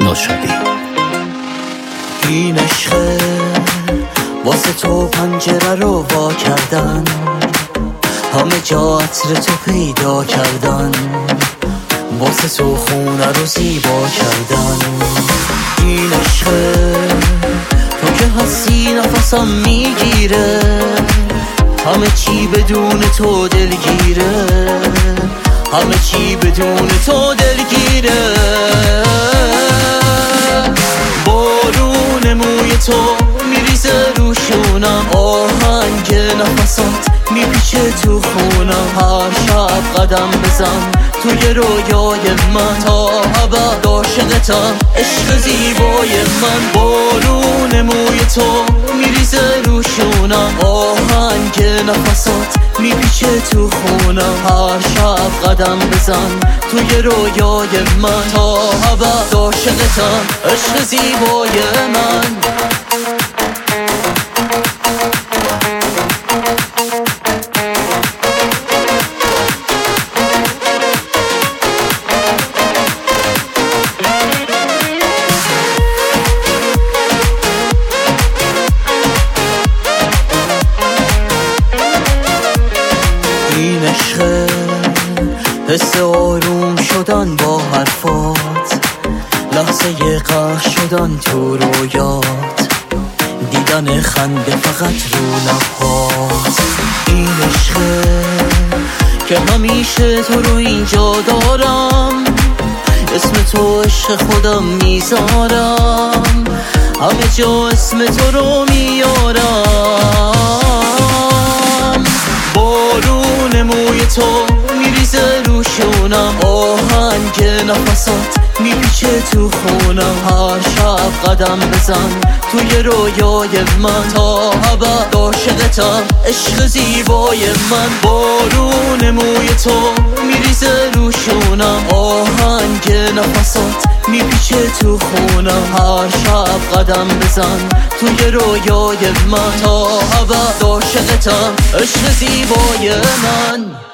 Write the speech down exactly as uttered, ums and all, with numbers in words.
نوشابی. این عشقه واسه تو پنجره رو وا کردن، همه جا عطر تو پیدا کردن، واسه تو خونه رو زیبا کردن. این عشقه تو که هستی نفسم میگیره، همه چی بدون تو دلگیره، همه چی بدون تو دلگیره. بارون موی تو میریزه رو شونم، آهنگ نفسات میپیچه تو خونم. هر شب قدم بزن توی رویای من، تا ابد عاشقتم عشق زیبای من. بارون موی تو میریزه رو شونم، آهنگ نفسات میپیچه تو خونم. هر شب قدم بزن توی رویای من، تا ابد عاشقتم عشق زیبای من. این عشقه حس آروم شدن با حرفات، لحظه غرق شدن تو رویات، دیدن خنده فقط رو لبات. این عشقه که همیشه تو رو اینجا دارم، اسم تو عشق خودم میذارم، همه جا اسم تو رو میارم. بارون موی تو میریزه رو شونم، آهنگ نفسات میپیچه تو خونم. هر شب قدم بزن توی رویای من، تا ابد عاشقتم عشق زیبای من. بارون موی تو میریزه رو شونم، آهنگ نفسات میپیچه تو خونم. هر شب قدم بزن توی رویای من، تا ابد عاشقتم عشق زیبای من.